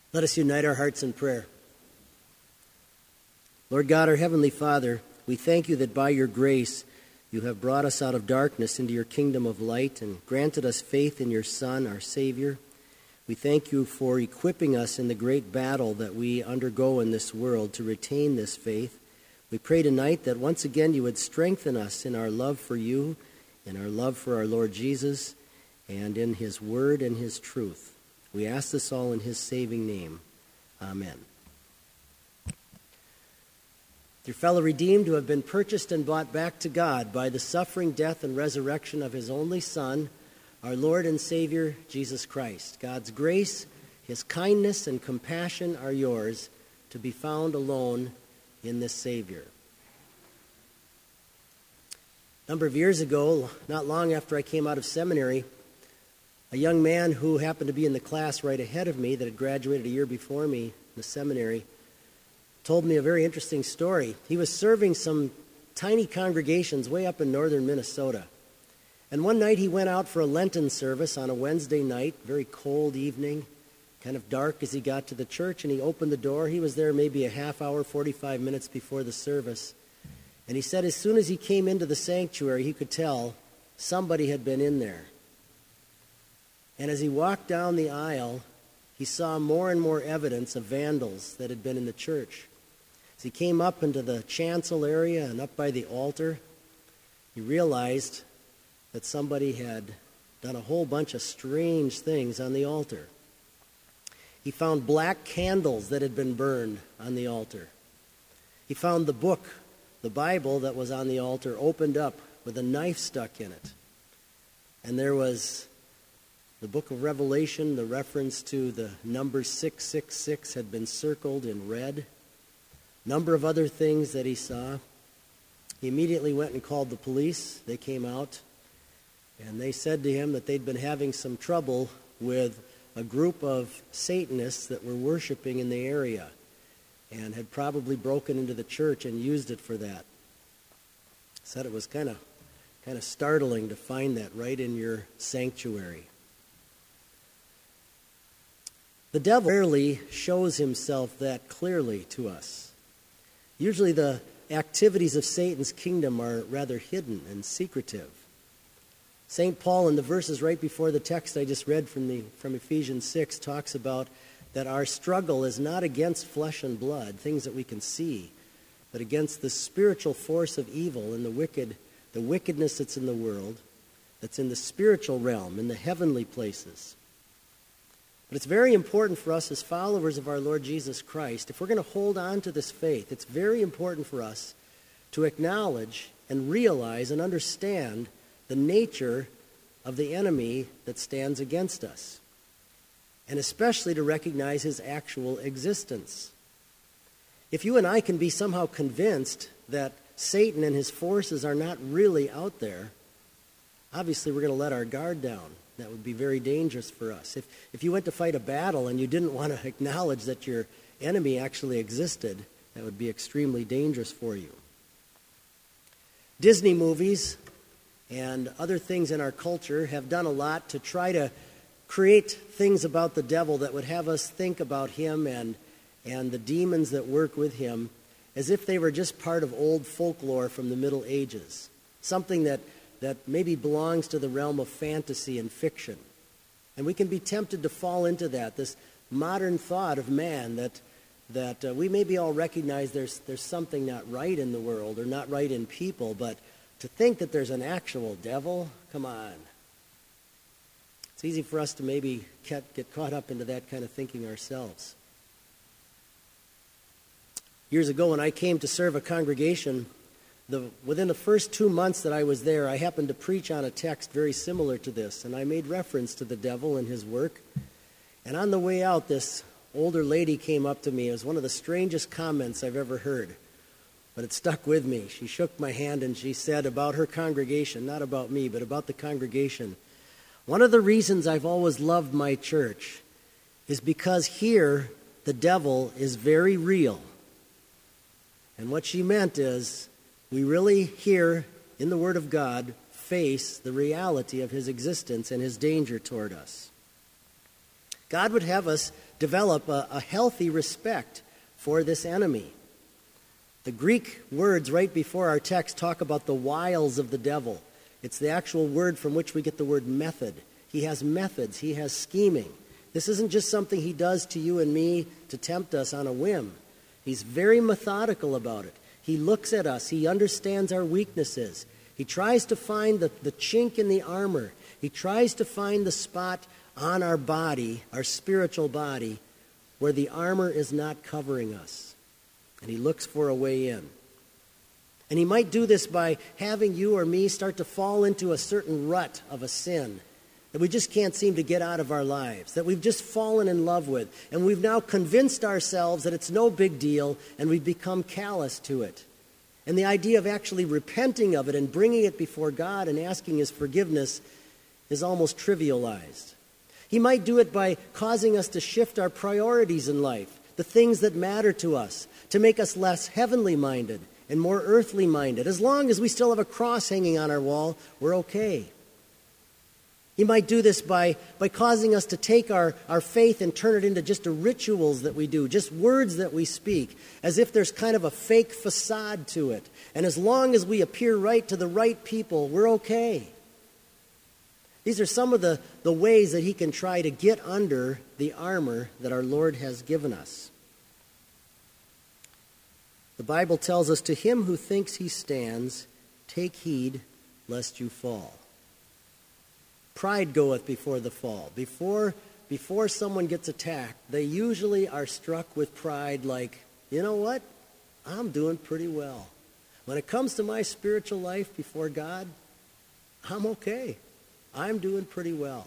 Let us unite our hearts in prayer. Lord God, our Heavenly Father, we thank you that by your grace you have brought us out of darkness into your kingdom of light and granted us faith in your Son, our Savior. We thank you for equipping us in the great battle that we undergo in this world to retain this faith. We pray tonight that once again you would strengthen us in our love for you, in our love for our Lord Jesus, and in his word and his truth. We ask this all in his saving name. Amen. Dear fellow redeemed who have been purchased and bought back to God by the suffering, death, and resurrection of his only Son, our Lord and Savior, Jesus Christ. God's grace, his kindness, and compassion are yours to be found alone in this Savior. A number of years ago, not long after I came out of seminary, a young man who happened to be in the class right ahead of me that had graduated a year before me in the seminary told me a very interesting story. He was serving some tiny congregations way up in northern Minnesota. And one night he went out for a Lenten service on a Wednesday night, very cold evening, kind of dark as he got to the church, and he opened the door. He was there maybe a half hour, 45 minutes before the service. And he said as soon as he came into the sanctuary, he could tell somebody had been in there. And as he walked down the aisle, he saw more and more evidence of vandals that had been in the church. As he came up into the chancel area and up by the altar, he realized that somebody had done a whole bunch of strange things on the altar. He found black candles that had been burned on the altar. He found the book, the Bible that was on the altar, opened up with a knife stuck in it. And there was the book of Revelation, the reference to the number 666 had been circled in red. A number of other things that he saw. He immediately went and called the police. They came out, and they said to him that they'd been having some trouble with a group of Satanists that were worshiping in the area and had probably broken into the church and used it for that. Said it was kind of startling to find that right in your sanctuary. The devil rarely shows himself that clearly to us. Usually the activities of Satan's kingdom are rather hidden and secretive. St. Paul, in the verses right before the text I just read from Ephesians 6, talks about that our struggle is not against flesh and blood, things that we can see, but against the spiritual force of evil and the wickedness that's in the world, that's in the spiritual realm, in the heavenly places. But it's very important for us as followers of our Lord Jesus Christ, if we're going to hold on to this faith, it's very important for us to acknowledge and realize and understand the nature of the enemy that stands against us, and especially to recognize his actual existence. If you and I can be somehow convinced that Satan and his forces are not really out there, obviously we're going to let our guard down. That would be very dangerous for us. If you went to fight a battle and you didn't want to acknowledge that your enemy actually existed, that would be extremely dangerous for you. Disney movies and other things in our culture have done a lot to try to create things about the devil that would have us think about him and the demons that work with him as if they were just part of old folklore from the Middle Ages, something that maybe belongs to the realm of fantasy and fiction. And we can be tempted to fall into that, this modern thought of man that we maybe all recognize there's something not right in the world or not right in people, but to think that there's an actual devil, come on. It's easy for us to maybe get caught up into that kind of thinking ourselves. Years ago when I came to serve a congregation, within the first 2 months that I was there, I happened to preach on a text very similar to this, and I made reference to the devil and his work. And on the way out, this older lady came up to me. It was one of the strangest comments I've ever heard, but it stuck with me. She shook my hand and she said about her congregation, not about me, but about the congregation, "One of the reasons I've always loved my church is because here the devil is very real." And what she meant is, we really here in the Word of God face the reality of his existence and his danger toward us. God would have us develop a healthy respect for this enemy. The Greek words right before our text talk about the wiles of the devil. It's the actual word from which we get the word method. He has methods. He has scheming. This isn't just something he does to you and me to tempt us on a whim. He's very methodical about it. He looks at us. He understands our weaknesses. He tries to find the chink in the armor. He tries to find the spot on our body, our spiritual body, where the armor is not covering us. And he looks for a way in. And he might do this by having you or me start to fall into a certain rut of a sin that we just can't seem to get out of our lives, that we've just fallen in love with. And we've now convinced ourselves that it's no big deal, and we've become callous to it. And the idea of actually repenting of it and bringing it before God and asking his forgiveness is almost trivialized. He might do it by causing us to shift our priorities in life, the things that matter to us, to make us less heavenly minded and more earthly minded. As long as we still have a cross hanging on our wall, we're okay. He might do this by causing us to take our faith and turn it into just the rituals that we do, just words that we speak, as if there's kind of a fake facade to it. And as long as we appear right to the right people, we're okay. These are some of the ways that he can try to get under the armor that our Lord has given us. The Bible tells us, to him who thinks he stands, take heed lest you fall. Pride goeth before the fall. Before someone gets attacked, they usually are struck with pride like, you know what? I'm doing pretty well. When it comes to my spiritual life before God, I'm okay. I'm doing pretty well.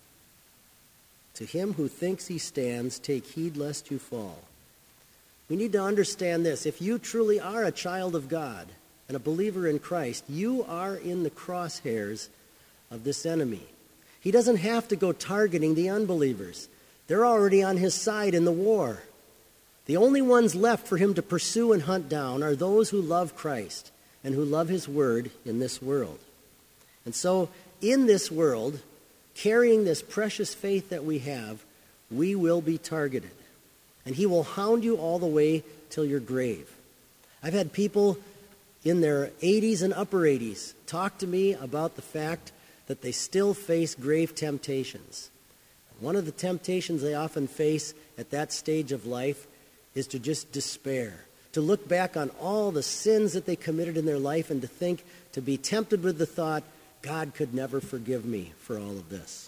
To him who thinks he stands, take heed lest you fall. We need to understand this. If you truly are a child of God and a believer in Christ, you are in the crosshairs of this enemy. He doesn't have to go targeting the unbelievers. They're already on his side in the war. The only ones left for him to pursue and hunt down are those who love Christ and who love his word in this world. And so, in this world, carrying this precious faith that we have, we will be targeted. And he will hound you all the way till your grave. I've had people in their 80s and upper 80s talk to me about the fact that they still face grave temptations. One of the temptations they often face at that stage of life is to just despair, to look back on all the sins that they committed in their life and to be tempted with the thought, God could never forgive me for all of this.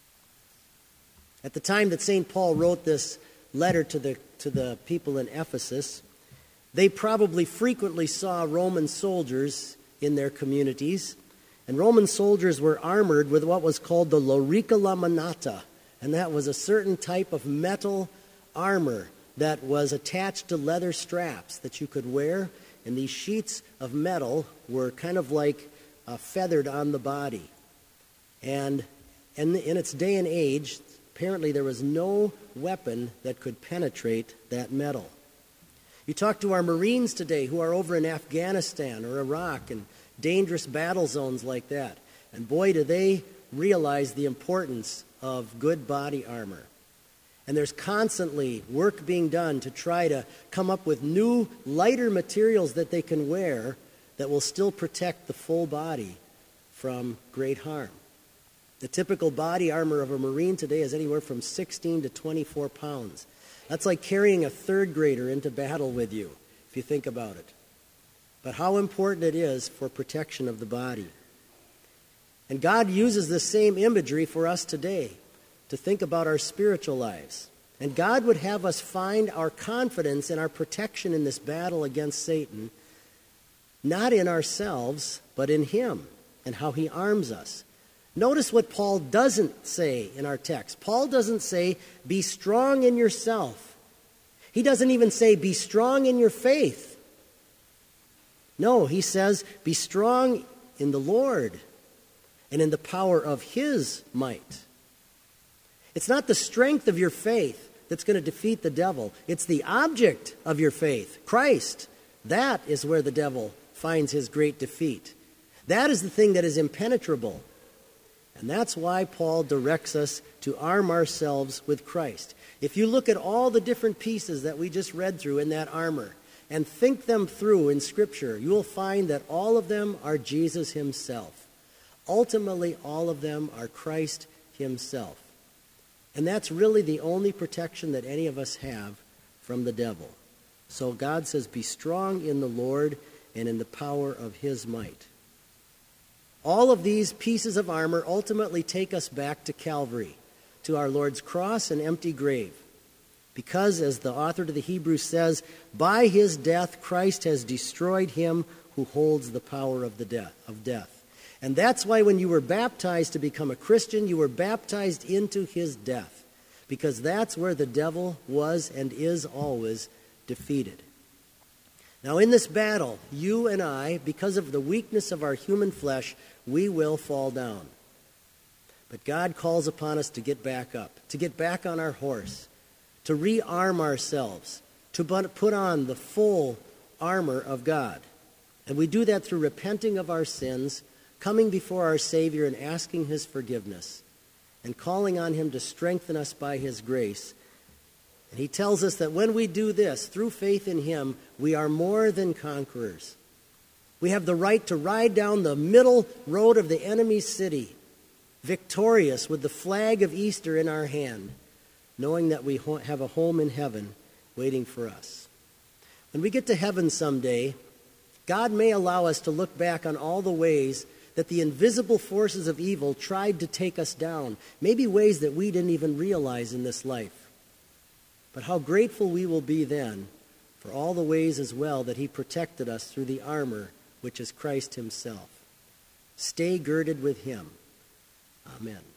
At the time that St. Paul wrote this letter to the people in Ephesus, they probably frequently saw Roman soldiers in their communities. And Roman soldiers were armored with what was called the lorica laminata. And that was a certain type of metal armor that was attached to leather straps that you could wear. And these sheets of metal were kind of like feathered on the body. And in its day and age, apparently there was no weapon that could penetrate that metal. You talk to our Marines today who are over in Afghanistan or Iraq and dangerous battle zones like that. And boy, do they realize the importance of good body armor. And there's constantly work being done to try to come up with new, lighter materials that they can wear that will still protect the full body from great harm. The typical body armor of a Marine today is anywhere from 16 to 24 pounds. That's like carrying a third grader into battle with you, if you think about it. But how important it is for protection of the body. And God uses the same imagery for us today to think about our spiritual lives. And God would have us find our confidence in our protection in this battle against Satan, not in ourselves, but in him and how he arms us. Notice what Paul doesn't say in our text. Paul doesn't say, be strong in yourself. He doesn't even say, be strong in your faith. No, he says, be strong in the Lord and in the power of his might. It's not the strength of your faith that's going to defeat the devil. It's the object of your faith, Christ. That is where the devil finds his great defeat. That is the thing that is impenetrable. And that's why Paul directs us to arm ourselves with Christ. If you look at all the different pieces that we just read through in that armor and think them through in Scripture, you will find that all of them are Jesus himself. Ultimately, all of them are Christ himself. And that's really the only protection that any of us have from the devil. So God says, be strong in the Lord and in the power of his might. All of these pieces of armor ultimately take us back to Calvary, to our Lord's cross and empty grave. Because, as the author to the Hebrews says, by his death Christ has destroyed him who holds the power of death. And that's why when you were baptized to become a Christian, you were baptized into his death, because that's where the devil was and is always defeated. Now in this battle, you and I, because of the weakness of our human flesh, we will fall down. But God calls upon us to get back up, to get back on our horse, to rearm ourselves, to put on the full armor of God. And we do that through repenting of our sins, coming before our Savior and asking his forgiveness, and calling on him to strengthen us by his grace. And he tells us that when we do this, through faith in him, we are more than conquerors. We have the right to ride down the middle road of the enemy's city, victorious with the flag of Easter in our hand, knowing that we have a home in heaven waiting for us. When we get to heaven someday, God may allow us to look back on all the ways that the invisible forces of evil tried to take us down, maybe ways that we didn't even realize in this life. But how grateful we will be then for all the ways as well that he protected us through the armor, which is Christ himself. Stay girded with him. Amen.